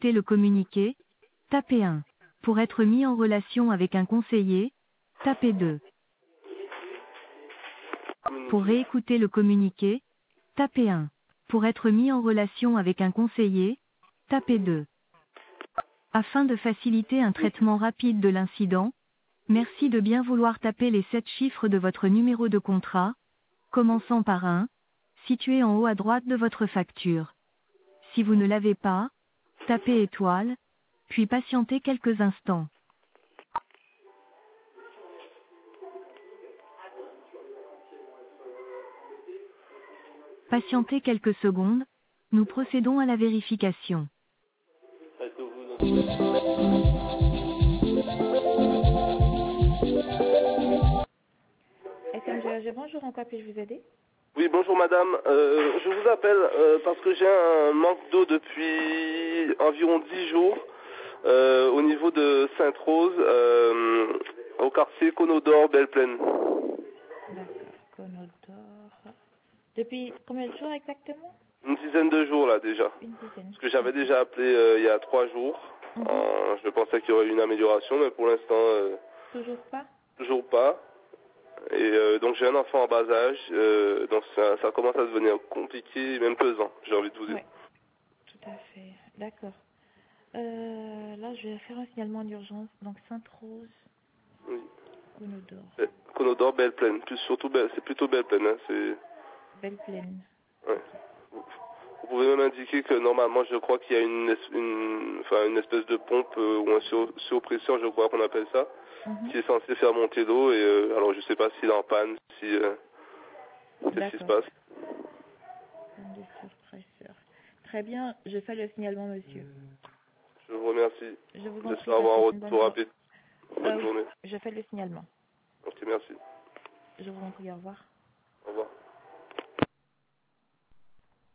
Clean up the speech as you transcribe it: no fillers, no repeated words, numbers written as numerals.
écouter le communiqué, tapez 1. Pour être mis en relation avec un conseiller, tapez 2. Pour réécouter le communiqué, tapez 1. Pour être mis en relation avec un conseiller, tapez 2. Afin de faciliter un traitement rapide de l'incident, merci de bien vouloir taper les 7 chiffres de votre numéro de contrat, commençant par 1, situé en haut à droite de votre facture. Si vous ne l'avez pas, tapez étoile, puis patientez quelques instants. Patientez quelques secondes, nous procédons à la vérification. SMGAG, bonjour, en quoi puis-je vous aider? Oui, bonjour madame. Je vous appelle parce que j'ai un manque d'eau depuis environ 10 jours au niveau de Sainte-Rose, au quartier Conodore, Belle-Plaine. D'accord, Conodore. Depuis combien de jours exactement? Une dizaine de jours là déjà. Une dizaine. Parce que j'avais déjà appelé il y a 3 jours. Je pensais qu'il y aurait eu une amélioration, mais pour l'instant, Toujours pas? toujours pas. Et donc j'ai un enfant en bas âge, donc ça commence à devenir compliqué, même pesant, j'ai envie de vous dire. Oui, tout à fait. D'accord. Là, je vais faire un signalement d'urgence. Donc, Sainte-Rose, Oui. Conodore. Conodore, Belle-Plaine, c'est plutôt Belle-Plaine. Hein, Belle-Plaine. ouais. Vous pouvez même indiquer que normalement, je crois qu'il y a une espèce de pompe ou un surpresseur, je crois qu'on appelle ça, qui est censé faire monter l'eau. Et alors, je sais pas s'il est en panne, qu'est-ce qui se passe. De surpresseur. Très bien, je fais le signalement, monsieur. Je vous remercie. Je vous en prie. J'espère avoir un retour rapide. Bonne journée. Je fais le signalement. Ok, merci. Je vous en prie, au revoir.